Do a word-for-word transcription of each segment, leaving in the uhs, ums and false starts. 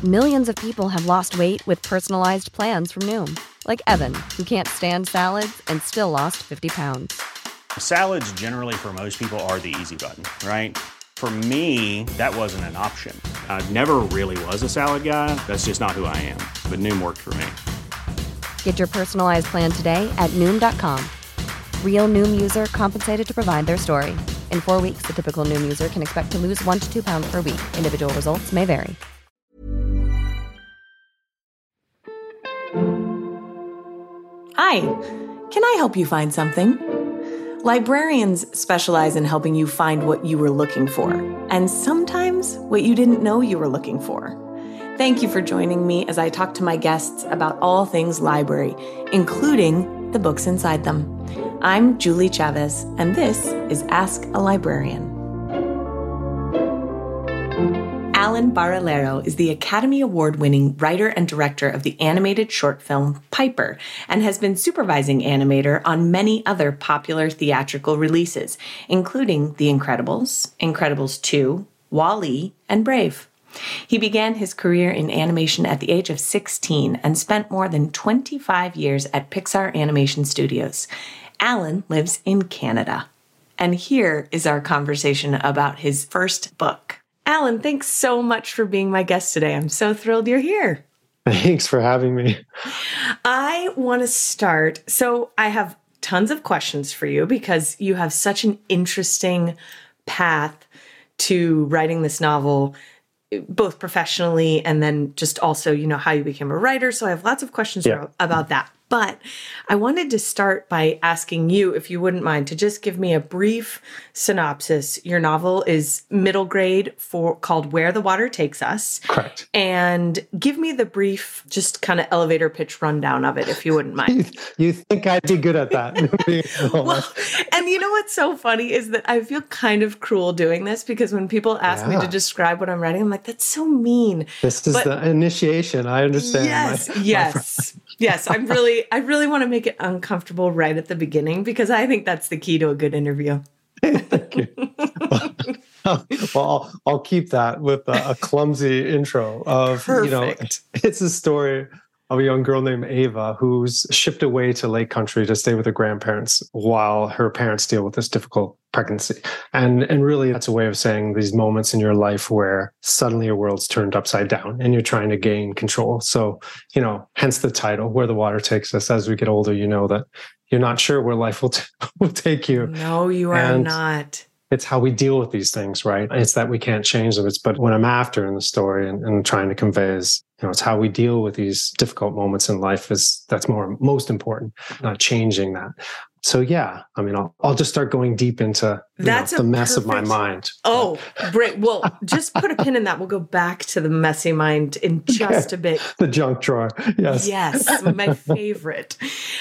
Millions of people have lost weight with personalized plans from Noom. Like Evan, who can't stand salads and still lost fifty pounds. Salads generally for most people are the easy button, right? For me, that wasn't an option. I never really was a salad guy. That's just not who I am. But Noom worked for me. Get your personalized plan today at Noom dot com. Real Noom user compensated to provide their story. In four weeks, the typical Noom user can expect to lose one to two pounds per week. Individual results may vary. Hi, can I help you find something? Librarians specialize in helping you find what you were looking for, and sometimes what you didn't know you were looking for. Thank you for joining me as I talk to my guests about all things library, including the books inside them. I'm Julie Chavez, and this is Ask a Librarian. Alan Baralero is the Academy Award-winning writer and director of the animated short film Piper, and has been supervising animator on many other popular theatrical releases, including The Incredibles, Incredibles two, WALL-E, and Brave. He began his career in animation at the age of sixteen and spent more than twenty-five years at Pixar Animation Studios. Alan lives in Canada. And here is our conversation about his first book. Alan, thanks so much for being my guest today. I'm so thrilled you're here. Thanks for having me. I want to start. So I have tons of questions for you because you have such an interesting path to writing this novel, both professionally and then just also, you know, how you became a writer. So I have lots of questions yeah. about that. But I wanted to start by asking you, if you wouldn't mind, to just give me a brief synopsis. Your novel is middle grade for called Where the Water Takes Us. Correct. And give me the brief, just kind of elevator pitch rundown of it, if you wouldn't mind. you, you think I'd be good at that? Well, and you know what's so funny is that I feel kind of cruel doing this because when people ask yeah. me to describe what I'm writing, I'm like, that's so mean. This is but, the initiation. I understand. Yes, my, yes. My yes, I'm really, I really want to make it uncomfortable right at the beginning because I think that's the key to a good interview. Thank you. Well, I'll, I'll keep that with a, a clumsy intro of, Perfect. you know, it's a story of a young girl named Ava who's shipped away to Lake Country to stay with her grandparents while her parents deal with this difficult pregnancy. And and really, that's a way of saying these moments in your life where suddenly your world's turned upside down and you're trying to gain control. So, you know, hence the title, Where the Water Takes Us. As we get older, you know that you're not sure where life will, t- will take you. No, you are and not. It's how we deal with these things, right? It's that we can't change them. It's but what I'm after in the story and, and trying to convey is, you know, it's how we deal with these difficult moments in life is that's more most important, not changing that. So yeah, I mean, I'll I'll just start going deep into that's know, the mess perfect... of my mind. Oh, great. Well, just put a pin in that. We'll go back to the messy mind in just a bit. The junk drawer. Yes. Yes, my favorite.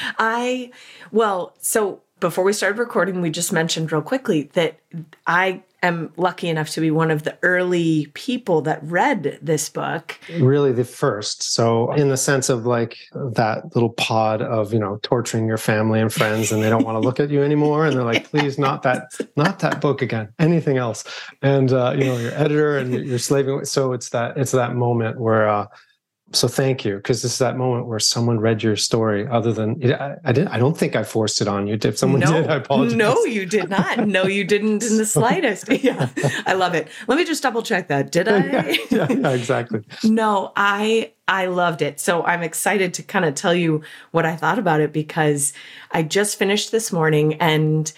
I well, so before we started recording, we just mentioned real quickly that I am lucky enough to be one of the early people that read this book. Really the first. So in the sense of like that little pod of, you know, torturing your family and friends and they don't want to look at you anymore. And they're like, please, not that, not that book again, anything else. And, uh, you know, your editor and you're slaving. So it's that, it's that moment where, uh, So thank you, because this is that moment where someone read your story. Other than I, I didn't, I don't think I forced it on you. If someone no, did, I apologize. No, you did not. No, you didn't in the slightest. Yeah, I love it. Let me just double check that. Did I? yeah, yeah, yeah, exactly. No, I I loved it. So I'm excited to kind of tell you what I thought about it because I just finished this morning, and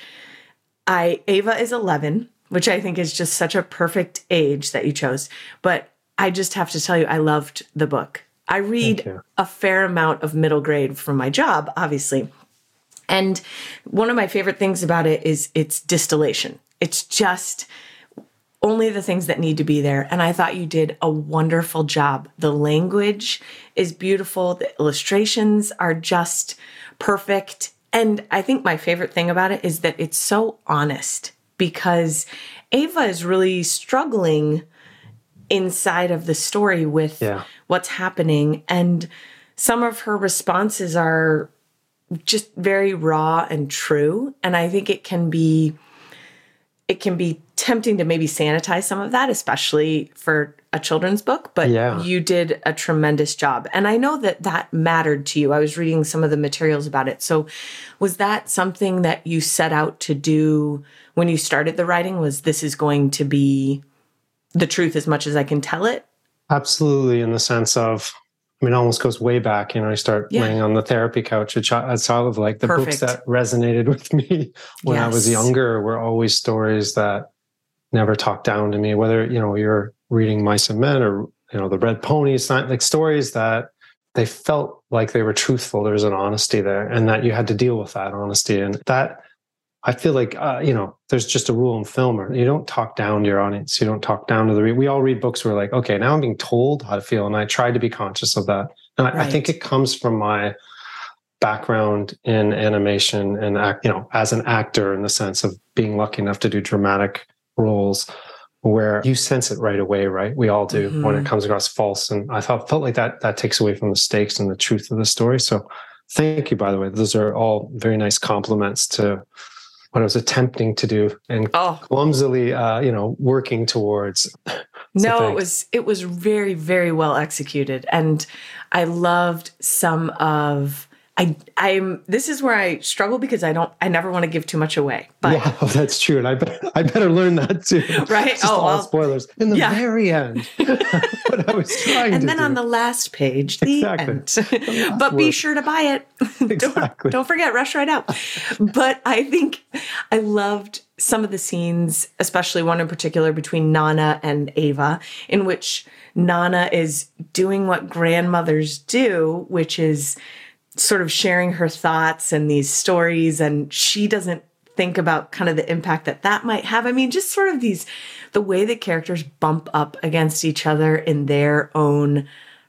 I Ava is eleven, which I think is just such a perfect age that you chose, but I just have to tell you, I loved the book. I read a fair amount of middle grade from my job, obviously. And one of my favorite things about it is its distillation. It's just only the things that need to be there. And I thought you did a wonderful job. The language is beautiful. The illustrations are just perfect. And I think my favorite thing about it is that it's so honest because Ava is really struggling inside of the story with yeah. what's happening. And some of her responses are just very raw and true. And I think it can be, it can be tempting to maybe sanitize some of that, especially for a children's book, but yeah. you did a tremendous job. And I know that that mattered to you. I was reading some of the materials about it. So was that something that you set out to do when you started the writing? Was this is going to be the truth as much as I can tell it? Absolutely, in the sense of, I mean, it almost goes way back. You know, I start yeah. laying on the therapy couch. It's sort of like the Perfect. books that resonated with me when yes. I was younger were always stories that never talked down to me. Whether, you know, you're reading Mice and Men or, you know, The Red Pony, it's not like stories that they felt like they were truthful. There's an honesty there, and that you had to deal with that honesty. And that, I feel like, uh, you know, there's just a rule in film, or you don't talk down to your audience. You don't talk down to the read. We all read books where we're like, okay, now I'm being told how to feel. And I tried to be conscious of that. And I, right. I think it comes from my background in animation and, act, you know, as an actor, in the sense of being lucky enough to do dramatic roles where you sense it right away, right? We all do mm-hmm. when it comes across false. And I thought, felt like that, that takes away from the stakes and the truth of the story. So thank you, by the way. Those are all very nice compliments to what I was attempting to do and oh. clumsily, uh, you know, working towards. So no, thanks. it was it was very, very well executed, and I loved some of. I I'm. This is where I struggle because I don't. I never want to give too much away. But yeah, that's true, and I better, I better learn that too. Right? Just oh, all well, spoilers in the yeah. very end. What I was trying and to then do. on the last page, the exactly. end. The but word. be sure to buy it. Exactly. don't, don't forget, rush right out. But I think I loved some of the scenes, especially one in particular between Nana and Ava, in which Nana is doing what grandmothers do, which is sort of sharing her thoughts and these stories, and she doesn't think about kind of the impact that that might have. I mean, just sort of these, the way that characters bump up against each other in their own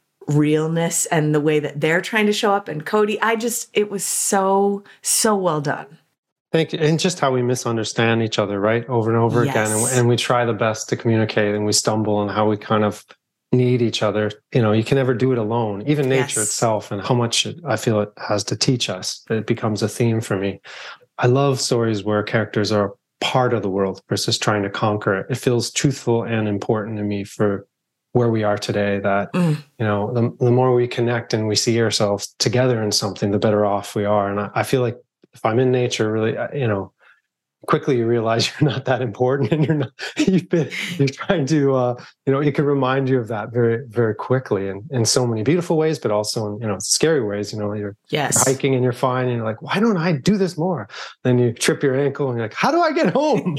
realness and the way that they're trying to show up. And Cody, I just, it was so, so well done. Thank you. And just how we misunderstand each other, right? Over and over yes. again. And, and we try the best to communicate, and we stumble on how we kind of need each other. You know, you can never do it alone, even nature yes. itself, and how much it, I feel it has to teach us. It becomes a theme for me. I love stories where characters are part of the world versus trying to conquer it. It feels truthful and important to me for where we are today, that, mm. you know, the, the more we connect and we see ourselves together in something, the better off we are. And I, I feel like if I'm in nature, really, you know, quickly you realize you're not that important, and you're not, you've been, you're trying to, uh, you know, it can remind you of that very, very quickly, and in so many beautiful ways, but also in, you know, scary ways. You know, you're, yes. you're hiking and you're fine, and you're like, why don't I do this more? Then you trip your ankle and you're like, how do I get home?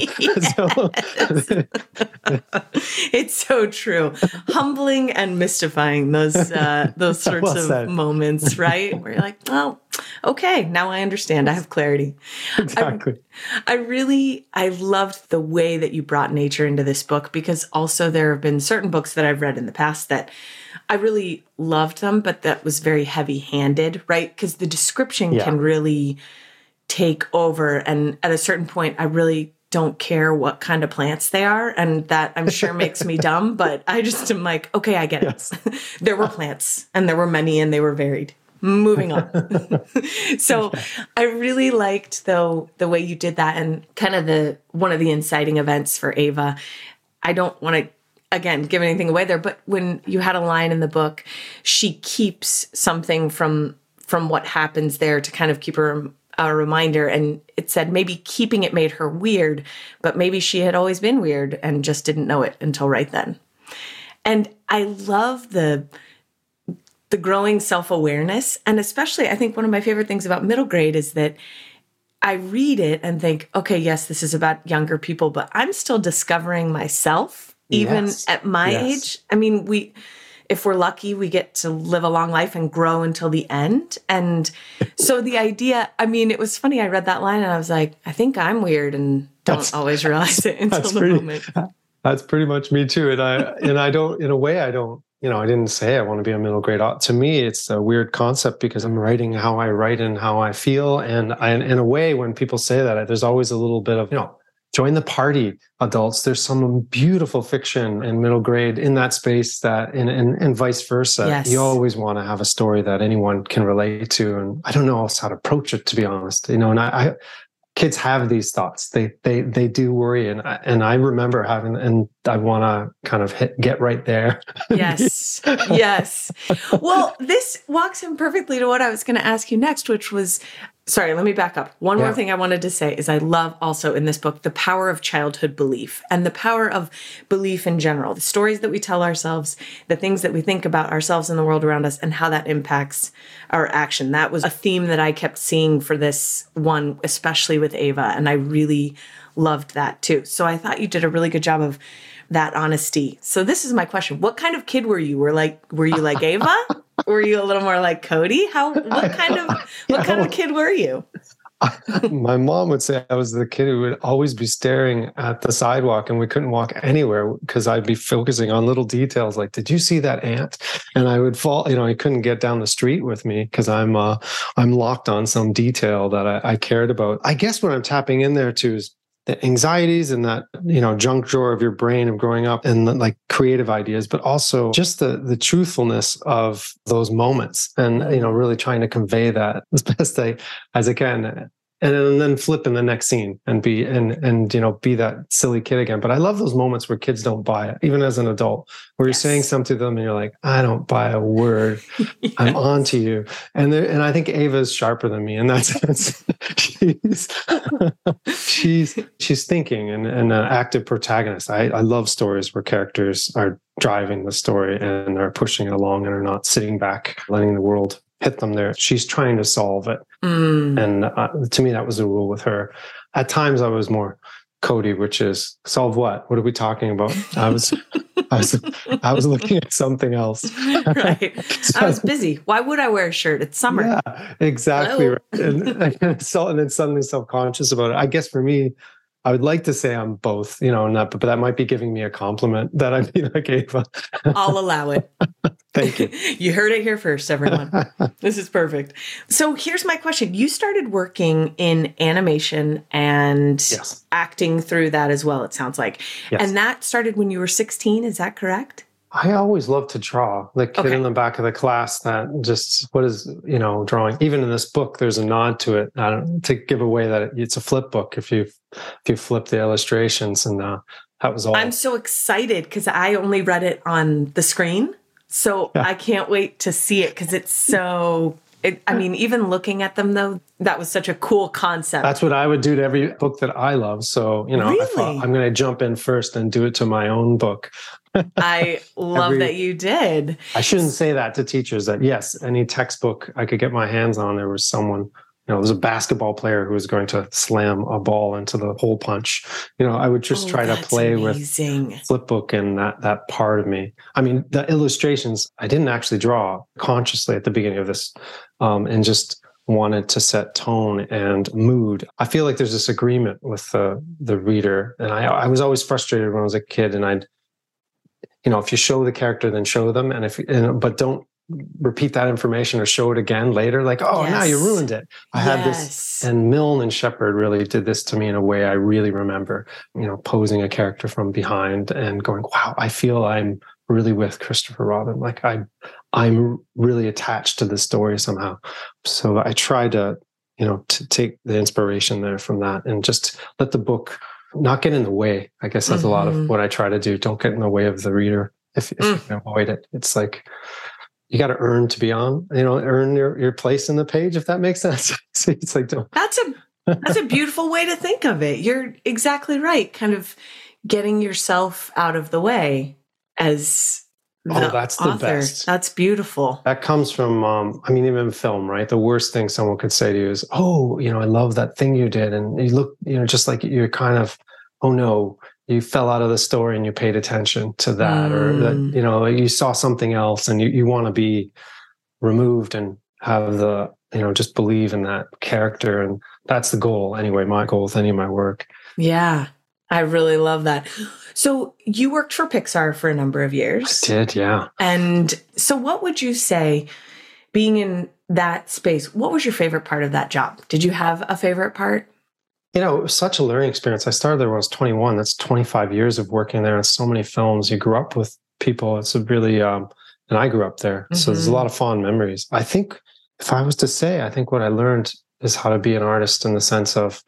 It's so true. Humbling and mystifying, those, uh, those sorts well of said. moments, right? Where you're like, oh, okay, now I understand. I have clarity. Exactly. I, I really, I loved the way that you brought nature into this book, because also there have been certain books that I've read in the past that I really loved them, but that was very heavy-handed, right? Because the description yeah. can really take over. And at a certain point, I really don't care what kind of plants they are. And that, I'm sure, makes me dumb, but I just am like, okay, I get yes. it. There were plants, and there were many, and they were varied. Moving on. So I really liked, though, the way you did that, and kind of the one of the inciting events for Ava. I don't want to, again, give anything away there, but when you had a line in the book, she keeps something from from what happens there to kind of keep her a reminder. And it said maybe keeping it made her weird, but maybe she had always been weird and just didn't know it until right then. And I love the the growing self-awareness. And especially, I think one of my favorite things about Middle Grade is that I read it and think, okay, yes, this is about younger people, but I'm still discovering myself, even yes. at my yes. age. I mean, we, if we're lucky, we get to live a long life and grow until the end. And so the idea, I mean, it was funny. I read that line and I was like, I think I'm weird and don't that's, always realize it until the pretty, moment. That's pretty much me too. And I, and I don't, in a way, I don't, you know, I didn't say I want to be a middle grade. To me, it's a weird concept because I'm writing how I write and how I feel. And I, in a way, when people say that, there's always a little bit of, you know, join the party, adults. There's some beautiful fiction in middle grade in that space that, and, and, and vice versa. Yes. You always want to have a story that anyone can relate to. And I don't know else how to approach it, to be honest. You know, and I, kids have these thoughts. They they they do worry, and I, and I remember having, and I want to kind of hit, get right there. Yes, yes. Well, this walks in perfectly to what I was going to ask you next, which was, sorry, let me back up. One Yeah. more thing I wanted to say is I love also in this book the power of childhood belief and the power of belief in general, the stories that we tell ourselves, the things that we think about ourselves and the world around us, and how that impacts our action. That was a theme that I kept seeing for this one, especially with Ava, and I really loved that too. So I thought you did a really good job of that honesty. So this is my question. What kind of kid were you? Were like were you like Ava? Were you a little more like Cody? How what kind of what kind of kid were you? My mom would say I was the kid who would always be staring at the sidewalk and we couldn't walk anywhere because I'd be focusing on little details like, did you see that ant? And I would fall, you know, I couldn't get down the street with me because I'm uh, I'm locked on some detail that I, I cared about. I guess what I'm tapping in there too is the anxieties and that, you know, junk drawer of your brain of growing up and like creative ideas, but also just the the truthfulness of those moments and, you know, really trying to convey that as best I, as I can. And then, and then flip in the next scene and be and and you know be that silly kid again. But I love those moments where kids don't buy it, even as an adult, where Yes. you're saying something to them and you're like, I don't buy a word. Yes. I'm on to you. And there, and I think Ava's sharper than me in that sense. she's she's she's thinking and, and an active protagonist. I, I love stories where characters are driving the story and are pushing it along and are not sitting back, letting the world hit them there. She's trying to solve it. Mm. And uh, to me, that was the rule with her. At times I was more Cody, which is solve what? What are we talking about? I was, I was, I was looking at something else. Right. So, I was busy. Why would I wear a shirt? It's summer. Yeah, exactly. Right. And, and, so, and then suddenly self-conscious about it. I guess for me, I would like to say I'm both, you know, not, but that might be giving me a compliment that I'd be like Ava. I'll allow it. Thank you. You heard it here first, everyone. This is perfect. So here's my question. You started working in animation and yes. acting through that as well, it sounds like. Yes. And that started when you were sixteen, is that correct? I always loved to draw. The kid okay. in the back of the class that just, what is, you know, drawing. Even in this book, there's a nod to it. I don't, to give away that it's a flip book if you if you flip the illustrations. And uh, that was all. I'm so excited because I only read it on the screen. So yeah. I can't wait to see it because it's so, it, I mean, even looking at them though, that was such a cool concept. That's what I would do to every book that I love. So, you know, really? I thought I'm going to jump in first and do it to my own book. I love Every, that you did. I shouldn't say that to teachers that yes, any textbook I could get my hands on, there was someone, you know, there was a basketball player who was going to slam a ball into the hole punch. You know, I would just oh, try to play amazing. with Flipbook and that that part of me. I mean, the illustrations, I didn't actually draw consciously at the beginning of this um, and just wanted to set tone and mood. I feel like there's this agreement with the, the reader. And I, I was always frustrated when I was a kid and I'd, you know, if you show the character, then show them. And if, and, but don't repeat that information or show it again later. Like, oh, yes. now you ruined it. I yes. had this. And Milne and Shepard really did this to me in a way I really remember, you know, posing a character from behind and going, wow, I feel I'm really with Christopher Robin. Like I'm, I'm really attached to the story somehow. So I tried to, you know, to take the inspiration there from that and just let the book not get in the way. I guess that's mm-hmm. a lot of what I try to do. Don't get in the way of the reader if, if mm. you can avoid it. It's like, you got to earn to be on, you know, earn your, your place in the page, if that makes sense. It's like, don't. That's a, that's a beautiful way to think of it. You're exactly right. Kind of getting yourself out of the way as the oh, that's author. The best. That's beautiful. That comes from, um, I mean, even film, right? The worst thing someone could say to you is, oh, you know, I love that thing you did. And you look, you know, just like you're kind of, oh no, you fell out of the story and you paid attention to that, mm. or that, you know, you saw something else and you, you want to be removed and have the, you know, just believe in that character. And that's the goal. Anyway, my goal with any of my work. Yeah. I really love that. So you worked for Pixar for a number of years. I did, yeah. And so what would you say, being in that space, what was your favorite part of that job? Did you have a favorite part? You know, it was such a learning experience. I started there when I was twenty-one. That's twenty-five years of working there and so many films. You grew up with people. It's a really, um, and I grew up there. Mm-hmm. So there's a lot of fond memories. I think if I was to say, I think what I learned is how to be an artist in the sense of,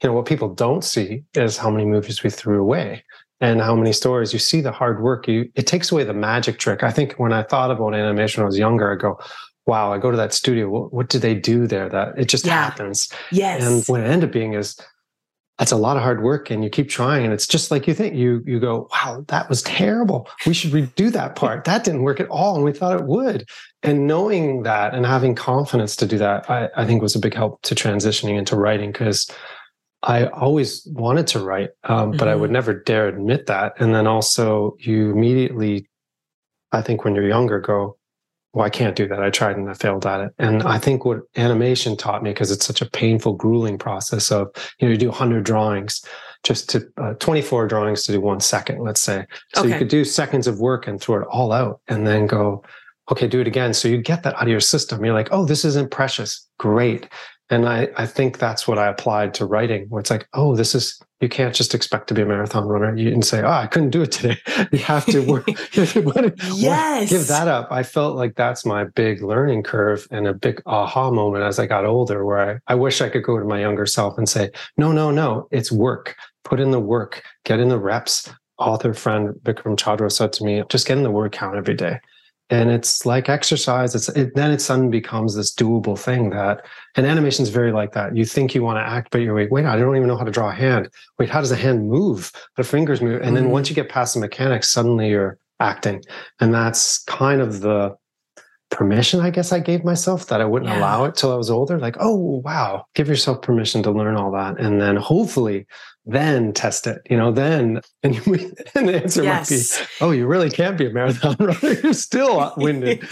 you know, what people don't see is how many movies we threw away and how many stories. You see the hard work. You, it takes away the magic trick. I think when I thought about animation when I was younger, I go, wow, I go to that studio. What, what do they do there? That it just Yeah. happens. Yes. And what it ended up being is, that's a lot of hard work, and you keep trying, and it's just like you think. You you go, wow, that was terrible. We should redo that part. That didn't work at all, and we thought it would. And knowing that and having confidence to do that, I, I think was a big help to transitioning into writing, because I always wanted to write, um, but mm-hmm. I would never dare admit that. And then also you immediately, I think when you're younger, go, well, I can't do that. I tried and I failed at it. And I think what animation taught me, because it's such a painful, grueling process of, you know, you do one hundred drawings, just to uh, twenty-four drawings to do one second, let's say. So okay. you could do seconds of work and throw it all out and then go, okay, do it again. So you get that out of your system. You're like, oh, this isn't precious. Great. And I, I think that's what I applied to writing, where it's like, oh, this is, you can't just expect to be a marathon runner. You can say, oh, I couldn't do it today. You have to work. Yes. Give that up. I felt like that's my big learning curve and a big aha moment as I got older, where I, I wish I could go to my younger self and say, no, no, no, it's work. Put in the work, get in the reps. Author friend Vikram Chandra said to me, just get in the word count every day. And it's like exercise. It's it, then it suddenly becomes this doable thing that, and animation is very like that. You think you want to act, but you're like, wait, I don't even know how to draw a hand. Wait, how does a hand move? The fingers move. And then mm-hmm. once you get past the mechanics, suddenly you're acting. And that's kind of the permission, I guess, I gave myself, that I wouldn't yeah. allow it till I was older. Like, oh, wow, give yourself permission to learn all that. And then hopefully then test it, you know, then, and, you, and the answer yes. might be, oh, you really can't be a marathon runner. You're still winded.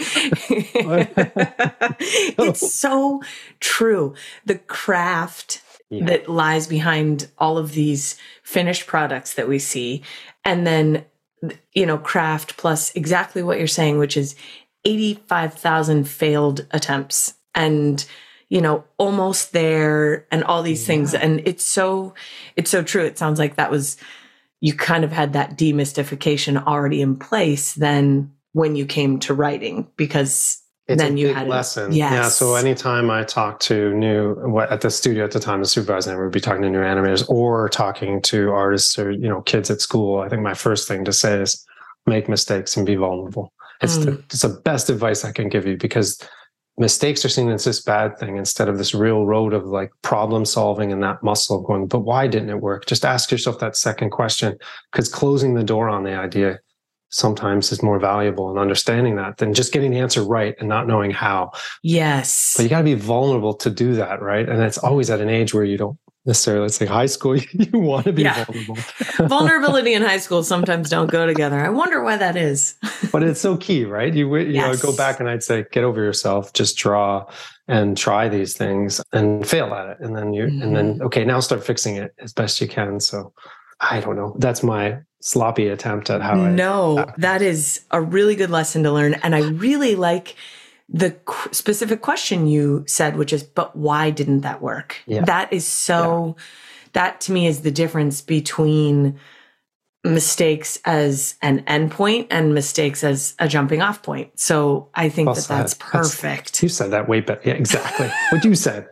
It's so true. The craft yeah. that lies behind all of these finished products that we see. And then, you know, craft plus exactly what you're saying, which is eighty-five thousand failed attempts and, you know, almost there and all these yeah. things. And it's so, it's so true. It sounds like that was, you kind of had that demystification already in place then when you came to writing, because it's then a you big had lesson. It. Yes. Yeah. So anytime I talk to new, what at the studio at the time, the supervisor, I would be talking to new animators or talking to artists or, you know, kids at school. I think my first thing to say is make mistakes and be vulnerable. It's, mm. the, it's the best advice I can give you, because mistakes are seen as this bad thing instead of this real road of like problem solving and that muscle of going, but why didn't it work? Just ask yourself that second question, because closing the door on the idea sometimes is more valuable, and understanding that than just getting the answer right and not knowing how. Yes. But you got to be vulnerable to do that, right? And it's always at an age where you don't necessarily, let's say high school, you want to be yeah. vulnerable. Vulnerability and high school sometimes don't go together. I wonder why that is. But it's so key, right? You, you yes. know, go back and I'd say, get over yourself, just draw and try these things and fail at it. And then you, mm-hmm. and then, okay, now start fixing it as best you can. So I don't know. That's my sloppy attempt at how I. No, uh, that is a really good lesson to learn. And I really like the qu- specific question you said, which is, but why didn't that work? Yeah. That is so, yeah. that to me is the difference between mistakes as an endpoint and mistakes as a jumping off point. So I think well that that's perfect. That's, you said that way better. Yeah, exactly. What you said.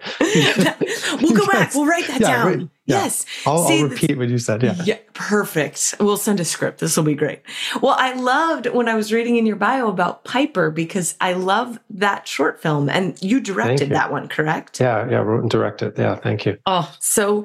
We'll go back. We'll write that yeah, down. Right, yeah. Yes. I'll, See, I'll repeat what you said. Yeah. Yeah. Perfect. We'll send a script. This will be great. Well, I loved when I was reading in your bio about Piper, because I love that short film, and you directed you. that one, correct? Yeah. Yeah. Wrote and directed. Yeah. Thank you. Oh, so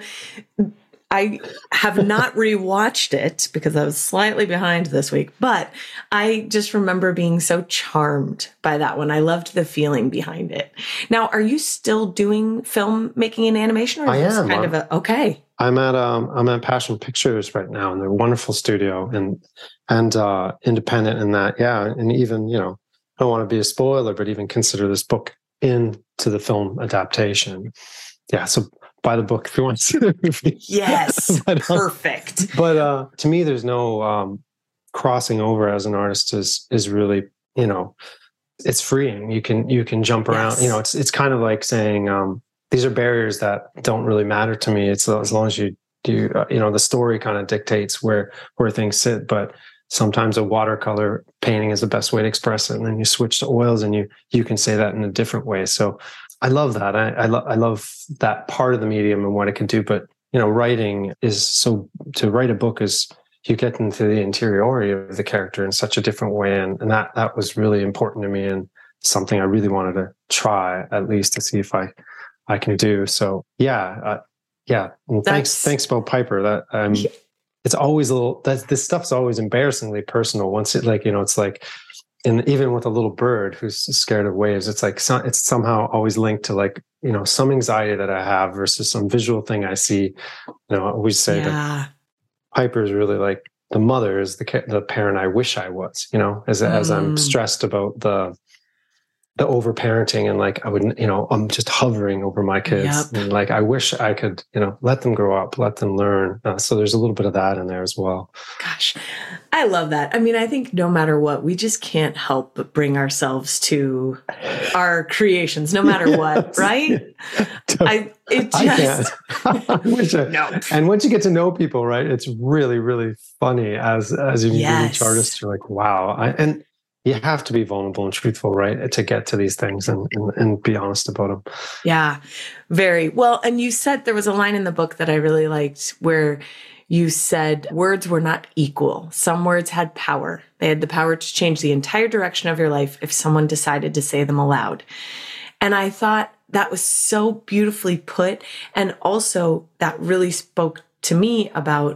I have not rewatched it because I was slightly behind this week, but I just remember being so charmed by that one. I loved the feeling behind it. Now, are you still doing film making and animation? Or I is am. This kind of a, okay. I'm at um I'm at Passion Pictures right now, and they're a wonderful studio and and uh, independent in that. Yeah, and even, you know, I don't want to be a spoiler, but even consider this book into the film adaptation. Yeah, so buy the book if you want to see the movie. Yes, but, um, perfect. But uh, to me, there's no um, crossing over as an artist is is really, you know, it's freeing. You can you can jump around. Yes. You know, it's it's kind of like saying um, these are barriers that don't really matter to me. It's as long as you do, uh, you know, the story kind of dictates where where things sit. But sometimes a watercolor painting is the best way to express it, and then you switch to oils, and you you can say that in a different way. So I love that. I I, lo- I love that part of the medium and what it can do. But you know, writing is so, to write a book is, you get into the interiority of the character in such a different way. And, and that, that was really important to me, and something I really wanted to try at least to see if I, I can do. So yeah, uh, yeah. And thanks, thanks about Piper. That um, yeah. It's always a little, that this stuff's always embarrassingly personal. Once it, like, you know, it's like, and even with a little bird who's scared of waves, it's like, it's somehow always linked to, like, you know, some anxiety that I have versus some visual thing I see. You know, I always say yeah. that Piper is really like the mother is the the parent I wish I was, you know, as, mm. as I'm stressed about the, the overparenting, and like, I wouldn't, you know, I'm just hovering over my kids, yep. and like, I wish I could, you know, let them grow up, let them learn. Uh, so there's a little bit of that in there as well. Gosh, I love that. I mean, I think no matter what, we just can't help but bring ourselves to our creations, no matter yes. what, right? I, it just, I can't. I wish I, no. And once you get to know people, right, it's really, really funny as, as you yes. meet each artist, you're like, wow. I, and, you have to be vulnerable and truthful, right, to get to these things and, and, and be honest about them. Yeah, very well. And you said, there was a line in the book that I really liked where you said words were not equal. Some words had power. They had the power to change the entire direction of your life if someone decided to say them aloud. And I thought that was so beautifully put. And also that really spoke to me about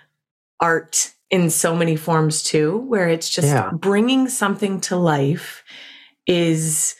art in so many forms too, where it's just yeah. bringing something to life is,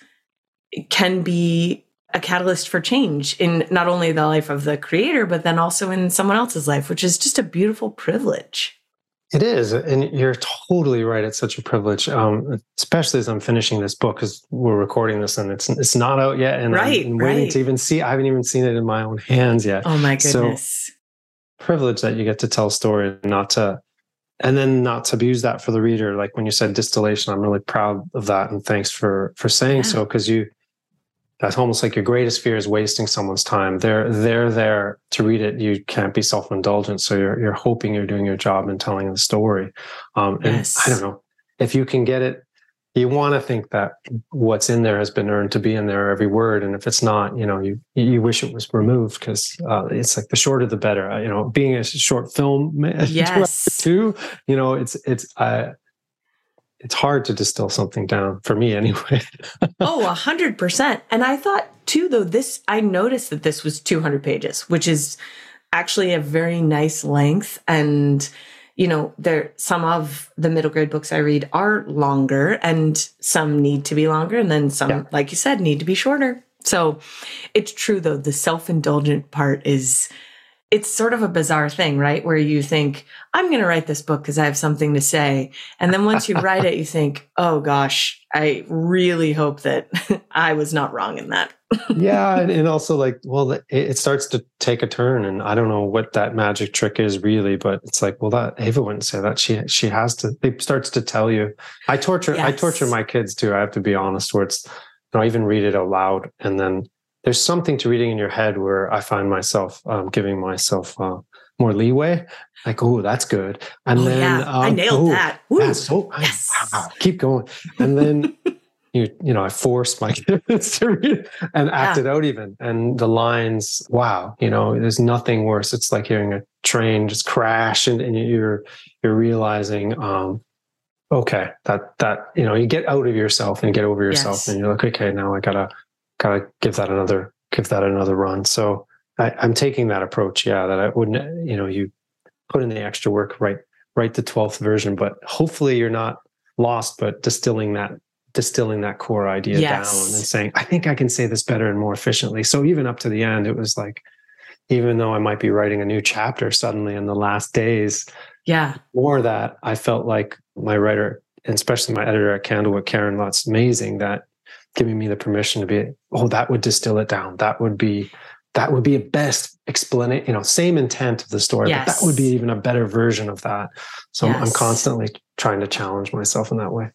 can be a catalyst for change in not only the life of the creator, but then also in someone else's life, which is just a beautiful privilege. It is. And you're totally right. It's such a privilege, um, especially as I'm finishing this book, because we're recording this and it's it's not out yet. And right, I'm waiting right. to even see, I haven't even seen it in my own hands yet. Oh my goodness. So, privilege that you get to tell a story, not to, and then not to abuse that for the reader. Like when you said distillation, I'm really proud of that. And thanks for, for saying yeah. so. Cause you, that's almost like your greatest fear is wasting someone's time. They're, they're there to read it. You can't be self-indulgent. So you're, you're hoping you're doing your job in telling the story. Um, yes. And I don't know if you can get it, you want to think that what's in there has been earned to be in there, every word. And if it's not, you know, you you wish it was removed, because uh, it's like the shorter the better. Uh, you know, being a short film, yes. too, you know, it's it's uh, it's hard to distill something down for me anyway. Oh, a hundred percent. And I thought too, though, this I noticed that this was two hundred pages, which is actually a very nice length. And you know, there, some of the middle grade books I read are longer and some need to be longer. And then some, yeah. like you said, need to be shorter. So it's true though. The self-indulgent part is, it's sort of a bizarre thing, right? Where you think, I'm going to write this book because I have something to say. And then once you write it, you think, oh gosh, I really hope that I was not wrong in that. Yeah. And, and also like, well, it, it starts to take a turn, and I don't know what that magic trick is really, but it's like, well, that Ava wouldn't say that. She, she has to, it starts to tell you. I torture, yes. I torture my kids too. I have to be honest, where it's, you know, I even read it out loud, and then there's something to reading in your head where I find myself um, giving myself uh, more leeway. Like, oh, that's good. And oh, then yeah. um, I nailed oh, that. Woo. Yeah, so, yes. Wow, keep going. And then you, you know, I forced my kids to read it and act yeah. it out even. And the lines, wow, you know, there's nothing worse. It's like hearing a train just crash, and, and you're you're realizing, um, okay, that that you know, you get out of yourself and get over yourself, yes. and you're like, okay, now I gotta. Gotta give that another, give that another run. So I, I'm taking that approach. Yeah. That I wouldn't, you know, you put in the extra work, write, write the twelfth version, but hopefully you're not lost, but distilling that, distilling that core idea yes. down and saying, I think I can say this better and more efficiently. So even up to the end, it was like, even though I might be writing a new chapter suddenly in the last days, yeah, more that I felt like my writer, and especially my editor at Candlewood, Karen Lott's amazing, that giving me the permission to be, oh, that would distill it down. That would be, that would be a best explanation, you know, same intent of the story, yes. but that would be even a better version of that. So yes. I'm, I'm constantly trying to challenge myself in that way.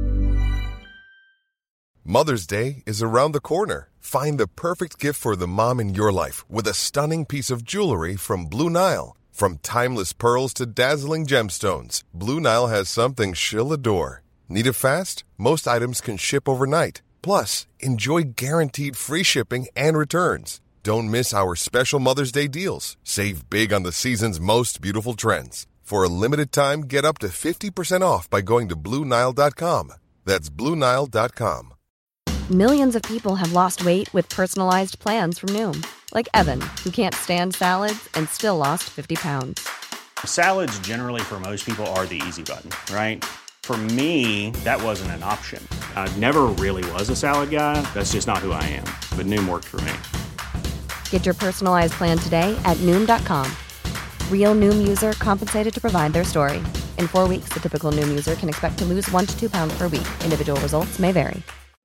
Mother's Day is around the corner. Find the perfect gift for the mom in your life with a stunning piece of jewelry from Blue Nile. From timeless pearls to dazzling gemstones, Blue Nile has something she'll adore. Need it fast? Most items can ship overnight. Plus, enjoy guaranteed free shipping and returns. Don't miss our special Mother's Day deals. Save big on the season's most beautiful trends. For a limited time, get up to fifty percent off by going to Blue Nile dot com. That's Blue Nile dot com. Millions of people have lost weight with personalized plans from Noom. Like Evan, who can't stand salads and still lost fifty pounds. Salads generally for most people are the easy button, right? For me, that wasn't an option. I never really was a salad guy. That's just not who I am. But Noom worked for me. Get your personalized plan today at Noom dot com. Real Noom user compensated to provide their story. In four weeks, the typical Noom user can expect to lose one to two pounds per week. Individual results may vary.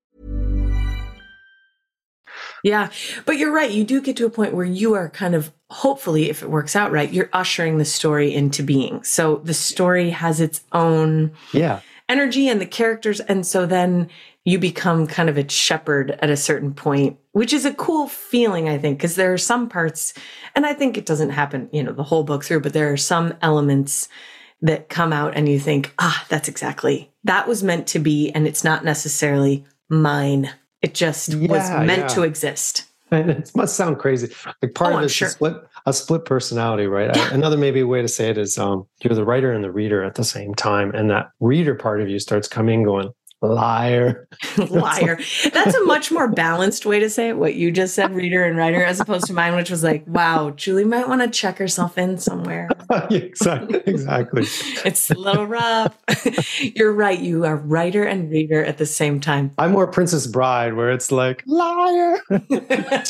Yeah, but you're right. You do get to a point where you are kind of, hopefully, if it works out right, you're ushering the story into being. So the story has its own yeah. energy and the characters. And so then you become kind of its shepherd at a certain point, which is a cool feeling, I think, because there are some parts, and I think it doesn't happen, you know, the whole book through, but there are some elements that come out and you think, ah, that's exactly, that was meant to be. And it's not necessarily mine. It just Yeah, was meant yeah. to exist. And it must sound crazy. Like part Oh, of I'm it's sure. a split, a split personality, right? Yeah. Another maybe way to say it is um, you're the writer and the reader at the same time. And that reader part of you starts coming going, liar. Liar. That's a much more balanced way to say it, what you just said, reader and writer, as opposed to mine, which was like, wow, Julie might want to check herself in somewhere. Yeah, exactly. Exactly. It's a little rough. You're right. You are writer and reader at the same time. I'm more Princess Bride, where it's like, liar. I'm not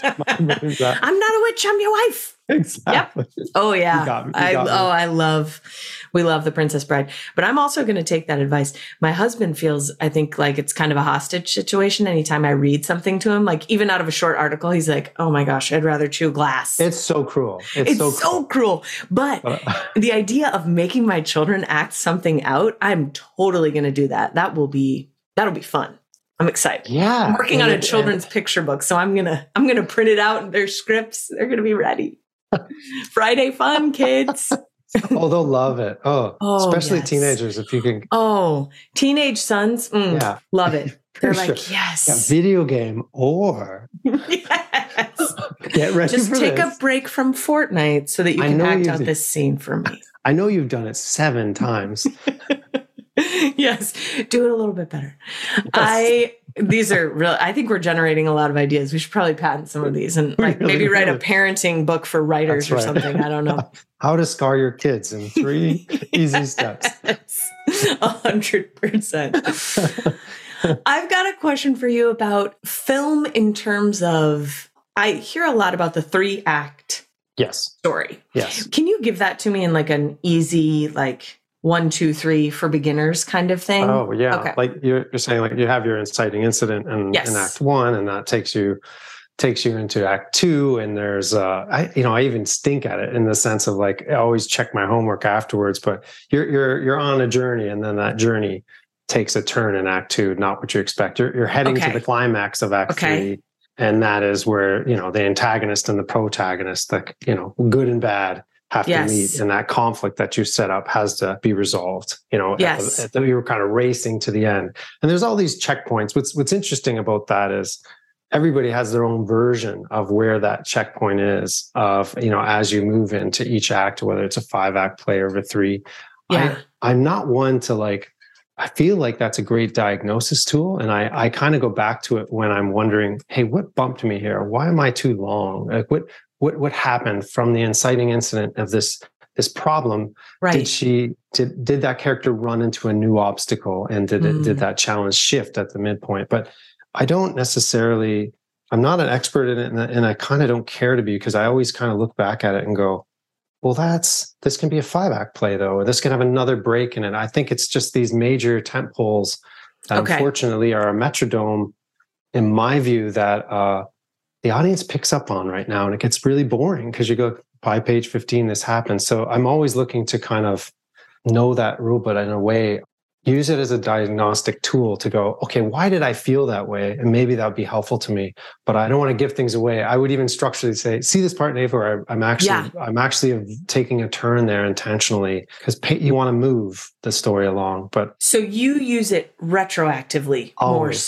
a witch. I'm your wife. Exactly. Oh yeah. You got me. You I got me. oh I love we love the Princess Bride. But I'm also going to take that advice. My husband feels I think like it's kind of a hostage situation anytime I read something to him, like even out of a short article, he's like, "Oh my gosh, I'd rather chew glass." It's so cruel. It's, It's so, so cruel. cruel. But the idea of making my children act something out, I'm totally going to do that. That will be that'll be fun. I'm excited. Yeah. I'm working on a And- children's picture book, so I'm going to I'm going to print it out and their scripts, they're going to be ready. Friday fun, kids. Oh, they'll love it. Oh, Oh, especially yes. teenagers. If you can, Oh, teenage sons. Mm, Yeah. love it. They're For like, sure. yes. yeah, video game or yes. get ready Just for take this. a break from Fortnite so that you I can know act you out do. this scene for me. I know you've done it seven times. Yes, do it a little bit better. I these are real. I think we're generating a lot of ideas. We should probably patent some of these and like Really, maybe write a really. parenting book for writers That's or right. something. I don't know. How to scar your kids in three easy steps. A hundred percent. I've got a question for you about film in terms of. I hear a lot about the three act Yes. story. Yes. Can you give that to me in like an easy, like one, two, three for beginners kind of thing? Oh, yeah. Okay. Like you're, you're saying, like you have your inciting incident in, Yes. in Act One, and that takes you takes you into Act Two. And there's, uh, I, you know, I even stink at it in the sense of like I always check my homework afterwards. But you're you're you're on a journey, and then that journey takes a turn in Act Two, not what you expect. You're you're heading Okay. to the climax of Act Okay. Three. And that is where, you know, the antagonist and the protagonist, the, you know, good and bad have Yes. to meet. And that conflict that you set up has to be resolved, you know, Yes. at, at, you were kind of racing to the end. And there's all these checkpoints. What's, what's interesting about that is everybody has their own version of where that checkpoint is of, you know, as you move into each act, whether it's a five act play over three. Yeah. I, I'm not one to like, I feel like that's a great diagnosis tool. And I, I kind of go back to it when I'm wondering, hey, what bumped me here? Why am I too long? Like what, what, what happened from the inciting incident of this, this problem? Right. Did she, did, did that character run into a new obstacle, and did it, Mm. did that challenge shift at the midpoint? But I don't necessarily, I'm not an expert in it, and, and I kind of don't care to be, because I always kind of look back at it and go, well, that's, this can be a five act play though, or this can have another break in it. I think it's just these major tent poles that Okay. unfortunately are a metrodome, in my view, that uh, the audience picks up on right now. And it gets really boring because you go by page fifteen, this happens. So I'm always looking to kind of know that rule, but in a way, use it as a diagnostic tool to go, okay, why did I feel that way? And maybe that would be helpful to me, but I don't want to give things away. I would even structurally say, see this part, Nave, where I'm actually, Yeah. I'm actually taking a turn there intentionally, because you want to move the story along. But So you use it retroactively more Always. so.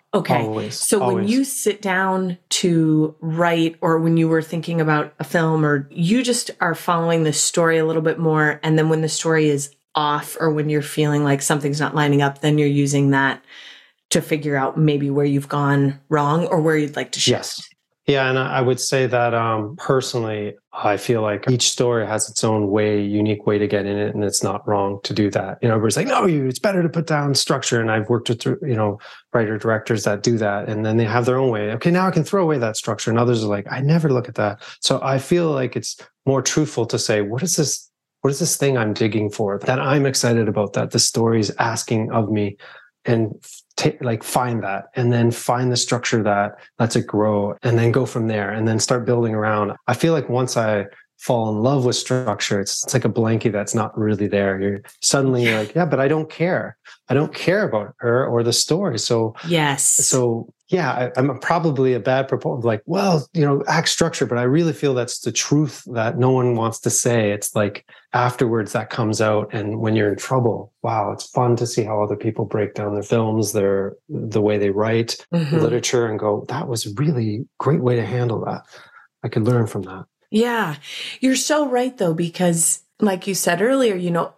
Okay. Always. So always. when you sit down to write, or when you were thinking about a film, or you just are following the story a little bit more, and then when the story is off, or when you're feeling like something's not lining up, then you're using that to figure out maybe where you've gone wrong or where you'd like to shift. Yes. Yeah, and I would say that um, personally, I feel like each story has its own way, unique way to get in it, and it's not wrong to do that. You know, everybody's like, no, you, it's better to put down structure. And I've worked with, you know, writer directors that do that, and then they have their own way. Okay, now I can throw away that structure. And others are like, I never look at that. So I feel like it's more truthful to say, what is this? What is this thing I'm digging for that I'm excited about, that the story's asking of me? And T- like find that, and then find the structure that lets it grow, and then go from there, and then start building around. I feel like once I fall in love with structure, it's, it's like a blanket that's not really there. You're suddenly you're like, yeah, but I don't care. I don't care about her or the story. So yes. So yeah, I, I'm probably a bad proponent. Like, well, you know, act structure, but I really feel that's the truth that no one wants to say. It's like afterwards that comes out, and when you're in trouble, wow, it's fun to see how other people break down their films, their the way they write Mm-hmm. literature, and go, that was a really great way to handle that. I could learn from that. Yeah, you're so right, though, because like you said earlier, you know,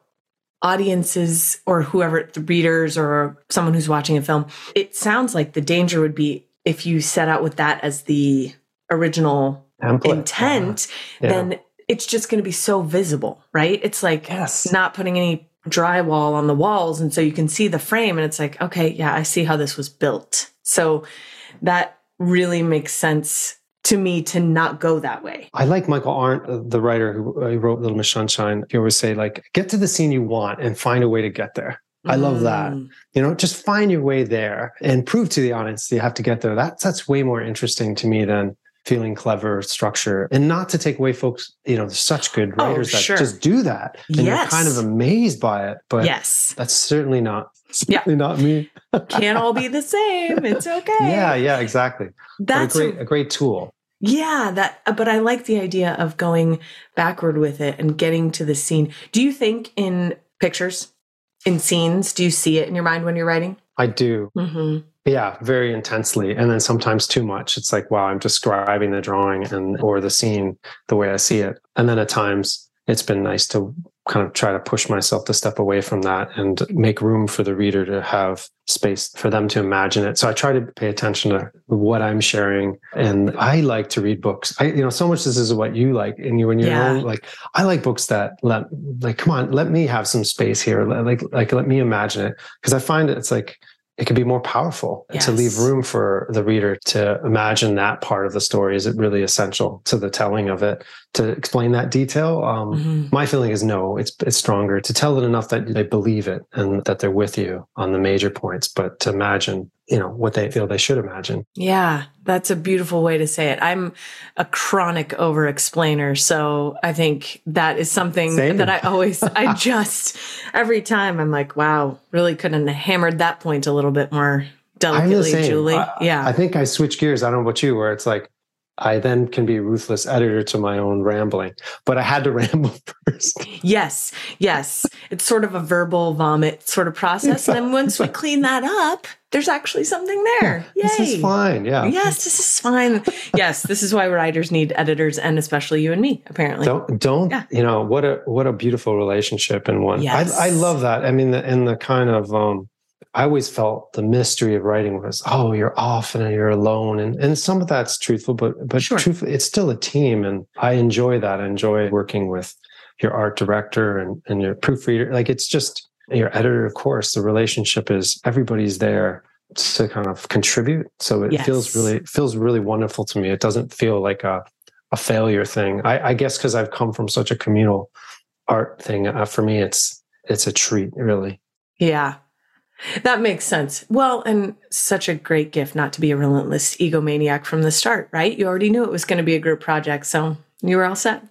audiences or whoever, the readers or someone who's watching a film, it sounds like the danger would be if you set out with that as the original Template. intent, Yeah. Yeah. then it's just going to be so visible, right? It's like Yes. not putting any drywall on the walls. And so you can see the frame and it's like, okay, yeah, I see how this was built. So that really makes sense to me to not go that way. I like Michael Arndt, the writer who uh, wrote Little Miss Sunshine. He always say, like, get to the scene you want and find a way to get there. I love that. Mm. You know, just find your way there and prove to the audience you have to get there. That's that's way more interesting to me than feeling clever structure. And not to take away folks, you know, there's such good Oh, writers that sure. just do that. And Yes. you're kind of amazed by it. But Yes. that's certainly not, Yeah. certainly not me. Can't all be the same. It's okay. Yeah, yeah, exactly. That's But a great, a great tool. Yeah, that, but I like the idea of going backward with it and getting to the scene. Do you think in pictures, in scenes, do you see it in your mind when you're writing? I do. Mm-hmm. Yeah, very intensely. And then sometimes too much. It's like, wow, I'm describing the drawing and or the scene the way I see it. And then at times it's been nice to kind of try to push myself to step away from that and make room for the reader to have space for them to imagine it. So I try to pay attention to what I'm sharing. And I like to read books. I, you know, so much this is what you like. And you, when you're Yeah. own, like, I like books that let, like, come on, let me have some space here. Like, like, let me imagine it. Because I find it's like, it can be more powerful Yes. to leave room for the reader to imagine that part of the story. Is it really essential to the telling of it to explain that detail? Um, Mm-hmm. My feeling is no, it's it's stronger to tell it enough that they believe it and that they're with you on the major points, but to imagine, you know, what they feel they should imagine. Yeah, that's a beautiful way to say it. I'm a chronic over explainer. So I think that is something Same. that I always, I just, every time I'm like, wow, really couldn't have hammered that point a little bit more I'm the delicately, same. Julie. I, yeah. I think I switch gears. I don't know about you, where it's like, I then can be a ruthless editor to my own rambling, but I had to ramble first. Yes, yes. It's sort of a verbal vomit sort of process. And then once we clean that up, there's actually something there. Yay. This is fine. Yeah. Yes, this is fine. Yes, this is why writers need editors, and especially you and me, apparently. Don't don't Yeah. you know what a what a beautiful relationship in one. Yes. I I love that. I mean, the, and the kind of um, I always felt the mystery of writing was, oh, you're off and you're alone, and and some of that's truthful, but but Sure. truthfully, it's still a team, and I enjoy that. I enjoy working with your art director and and your proofreader. Like, it's just your editor, of course. The relationship is everybody's there to kind of contribute, so it Yes. feels really feels really wonderful to me. It doesn't feel like a a failure thing. I, I guess because I've come from such a communal art thing, uh, for me, it's it's a treat, really. Yeah, that makes sense. Well, and such a great gift not to be a relentless egomaniac from the start, right? You already knew it was going to be a group project, so you were all set.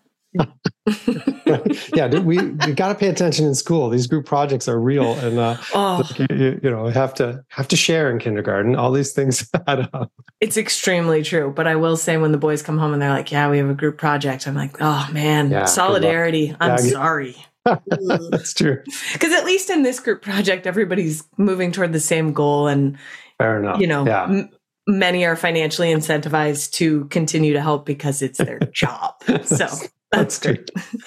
Yeah, dude, we, we got to pay attention in school. These group projects are real, and uh, Oh, you, you know, have to have to share in kindergarten. All these things add up. it's extremely true. But I will say, when the boys come home and they're like, yeah, we have a group project, I'm like, oh, man, Yeah, good luck. solidarity. I'm Yeah, I get- sorry. That's true. Because at least in this group project, everybody's moving toward the same goal, and Fair enough. You know, yeah. m- many are financially incentivized to continue to help because it's their job. So that's great.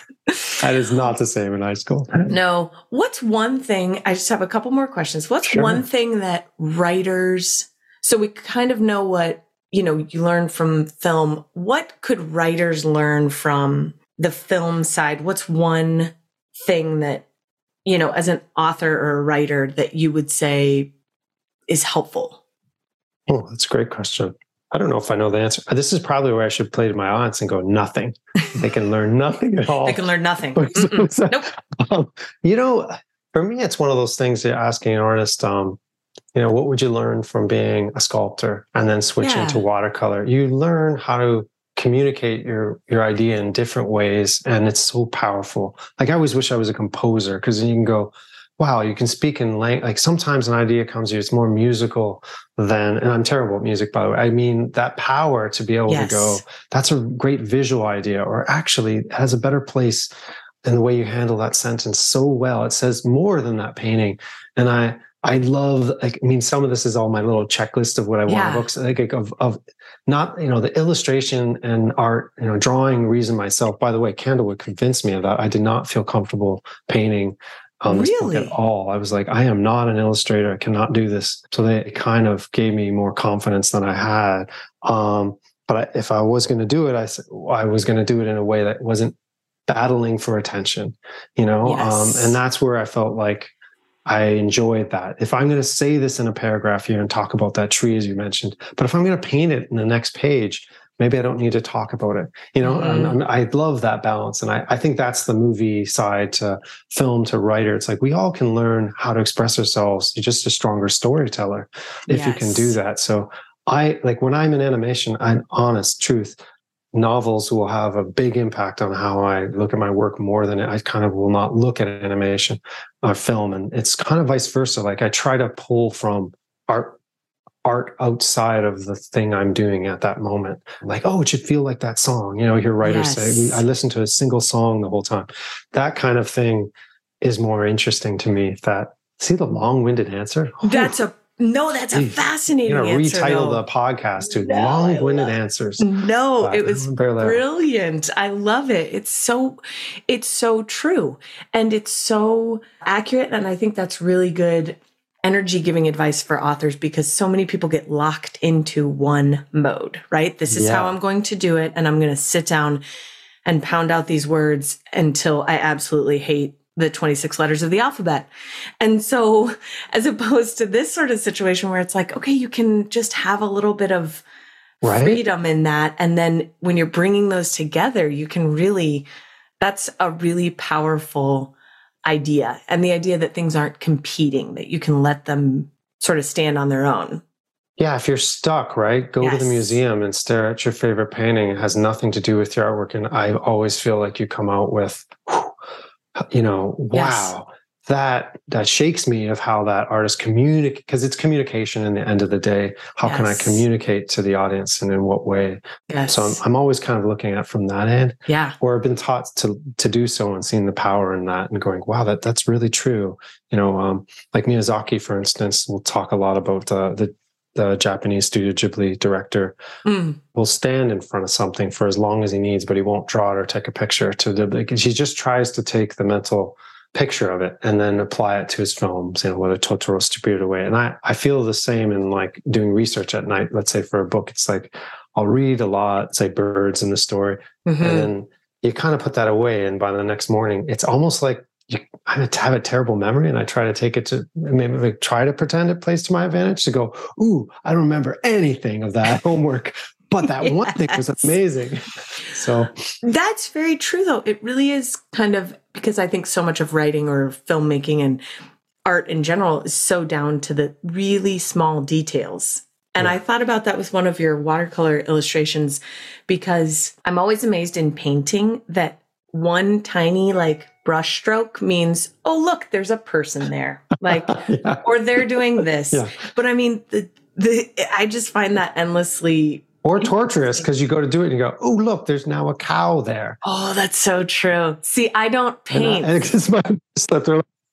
That is not the same in high school. No. What's one thing? I just have a couple more questions. What's Sure. one thing that writers, so we kind of know what, you know, you learn from film. What could writers learn from the film side? What's one thing that, you know, as an author or a writer that you would say is helpful? Oh, that's a great question. I don't know if I know the answer. This is probably where I should play to my audience and go, nothing. They can learn nothing at all. They can learn nothing. So, Nope. um, you know, for me, it's one of those things you're asking an artist, um, you know, what would you learn from being a sculptor and then switching Yeah. to watercolor? You learn how to communicate your your idea in different ways, and it's so powerful. Like, I always wish I was a composer, because then you can go, wow, you can speak in language. Like, sometimes an idea comes to you, it's more musical than, and I'm terrible at music, by the way. I mean, that power to be able Yes. to go, that's a great visual idea, or actually it has a better place in the way you handle that sentence so well. It says more than that painting. And I, I love, like, I mean, some of this is all my little checklist of what I want Yeah. in books, like, of, of not, you know, the illustration and art, you know, drawing reason myself. By the way, Candlewood convinced me of that. I did not feel comfortable painting on this book Really? at all. I was like, I am not an illustrator. I cannot do this. So they kind of gave me more confidence than I had. Um, but I, if I was going to do it, I said, I was going to do it in a way that wasn't battling for attention, you know? Yes. Um, and that's where I felt like I enjoyed that. If I'm going to say this in a paragraph here and talk about that tree, as you mentioned, but if I'm going to paint it in the next page, maybe I don't need to talk about it. You know, Mm-hmm. and, and I love that balance. And I, I think that's the movie side to film to writer. It's like, we all can learn how to express ourselves. You're just a stronger storyteller if you can do Yes. that. So I, like, when I'm in animation, I'm honest truth, novels will have a big impact on how I look at my work more than I kind of will not look at animation or film. And it's kind of vice versa. Like, I try to pull from art art outside of the thing I'm doing at that moment. Like, oh, it should feel like that song. You know, hear writers Yes. say, I listen to a single song the whole time. That kind of thing is more interesting to me. That, see the long-winded answer? That's a, no, that's a Geez. fascinating I'm going to answer. retitle though. the podcast to No, I Long-Winded love- Answers. No, But it was bear that. brilliant. I love it. It's so, it's so true. And it's so accurate. And I think that's really good energy giving advice for authors, because so many people get locked into one mode, right? This is Yeah. how I'm going to do it. And I'm going to sit down and pound out these words until I absolutely hate the twenty-six letters of the alphabet. And so, as opposed to this sort of situation where it's like, okay, you can just have a little bit of Right? freedom in that. And then when you're bringing those together, you can really, that's a really powerful idea. And the idea that things aren't competing, that you can let them sort of stand on their own. Yeah, if you're stuck, right? Go to the Yes. museum and stare at your favorite painting. It has nothing to do with your artwork. And I always feel like you come out with, whew, you know, wow, that that shakes me of how that artist communicate, because it's communication in the end of the day. How can I Yes. communicate to the audience and in what way? Yes. So I'm, I'm always kind of looking at from that end, yeah. or I've been taught to to do so and seeing the power in that and going, wow, that that's really true. You know, um, like Miyazaki, for instance, will talk a lot about uh, the the Japanese Studio Ghibli director Mm. will stand in front of something for as long as he needs, but he won't draw it or take a picture to the, like, he just tries to take the mental picture of it and then apply it to his films, you know, whether Totoro, Spirited Away. And I, I feel the same in like doing research at night. Let's say for a book, it's like, I'll read a lot, say birds in the story, Mhm. and then you kind of put that away. And by the next morning, it's almost like you, I have a terrible memory, and I try to take it to maybe like try to pretend it plays to my advantage to go, ooh, I don't remember anything of that homework, but that one thing was Yes. amazing. So That's very true, though. It really is kind of, because I think so much of writing or filmmaking and art in general is so down to the really small details. And Yeah. I thought about that with one of your watercolor illustrations, because I'm always amazed in painting that one tiny like brush stroke means, oh, look, there's a person there. Like, yeah. or they're doing this. Yeah. But I mean, the, the, I just find that endlessly, Or torturous, because you go to do it and you go, oh, look, there's now a cow there. oh, that's so true. See, I don't And, I, paint. and it's my slipped through.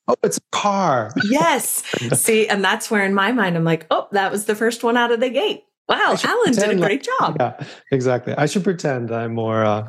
Oh, it's a car. Yes. See, and that's where in my mind, I'm like, oh, that was the first one out of the gate. Wow, Alan did a great like, job. Yeah, exactly. I should pretend I'm more... Uh,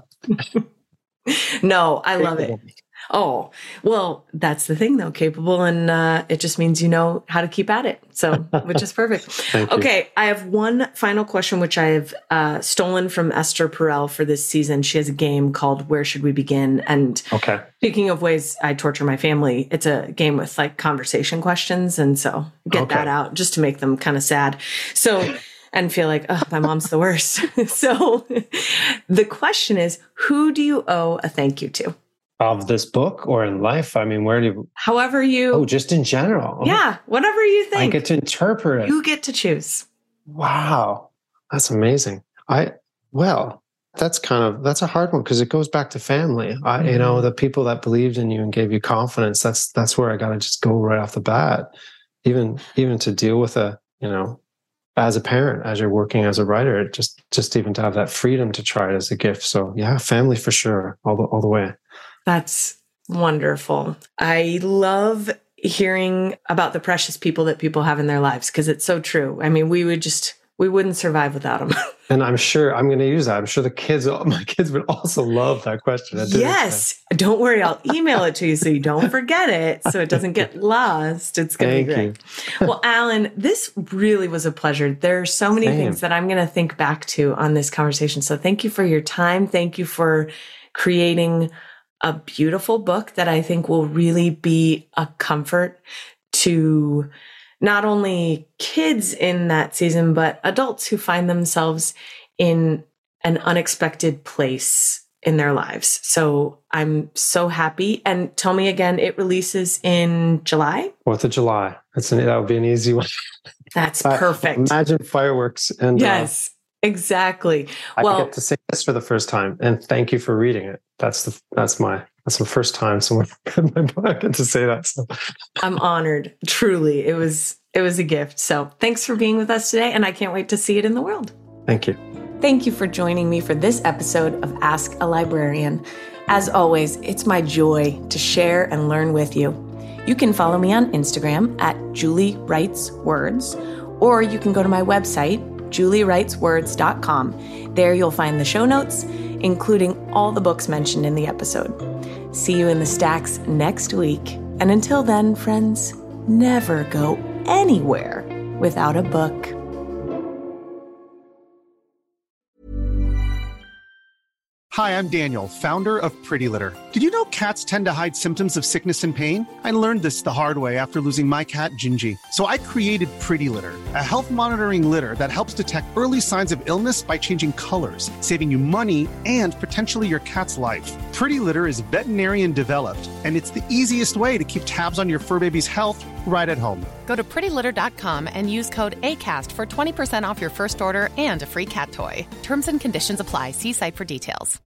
no, I love it. Oh, well, that's the thing though, capable. And uh, it just means you know how to keep at it. So, which is perfect. Okay. I have one final question, which I have uh, stolen from Esther Perel for this season. She has a game called Where Should We Begin? And okay. Speaking of ways I torture my family, it's a game with like conversation questions. And so get okay. that out just to make them kind of sad. So, and feel like, oh, my mom's the worst. So the question is, who do you owe a thank you to? Of this book or in life? I mean, where do you... However you... Oh, just in general. Yeah, whatever you think. I get to interpret it. You get to choose. Wow. That's amazing. I, well, that's kind of, that's a hard one because it goes back to family. I, mm-hmm. You know, the people that believed in you and gave you confidence, that's, that's where I got to just go right off the bat. Even, even to deal with a, you know, as a parent, as you're working as a writer, just, just even to have that freedom to try it as a gift. So yeah, family for sure. All the, all the way. That's wonderful. I love hearing about the precious people that people have in their lives because it's so true. I mean, we would just, we wouldn't survive without them. And I'm sure I'm going to use that. I'm sure the kids, my kids would also love that question. Yes. Don't worry. I'll email it to you so you don't forget it. So it doesn't get lost. It's going to be great. You. Well, Alan, this really was a pleasure. There are so many Same. things that I'm going to think back to on this conversation. So thank you for your time. Thank you for creating a beautiful book that I think will really be a comfort to not only kids in that season, but adults who find themselves in an unexpected place in their lives. So I'm so happy. And tell me again, it releases in July? fourth of July. That's an, that would be an easy one. That's perfect. Imagine fireworks. And yes, uh, exactly. I well, get to say this for the first time. And thank you for reading it. That's the, that's my, that's the first time someone read my book. I get to say that. So. I'm honored. Truly. It was, it was a gift. So thanks for being with us today. And I can't wait to see it in the world. Thank you. Thank you for joining me for this episode of Ask a Librarian. As always, it's my joy to share and learn with you. You can follow me on Instagram at Julie Writes Words, or you can go to my website, julie writes words dot com. There you'll find the show notes, including all the books mentioned in the episode. See you in the stacks next week. And until then, friends, never go anywhere without a book. Hi, I'm Daniel, founder of Pretty Litter. Did you know cats tend to hide symptoms of sickness and pain? I learned this the hard way after losing my cat, Gingy. So I created Pretty Litter, a health monitoring litter that helps detect early signs of illness by changing colors, saving you money and potentially your cat's life. Pretty Litter is veterinarian developed, and it's the easiest way to keep tabs on your fur baby's health right at home. Go to pretty litter dot com and use code ACAST for twenty percent off your first order and a free cat toy. Terms and conditions apply. See site for details.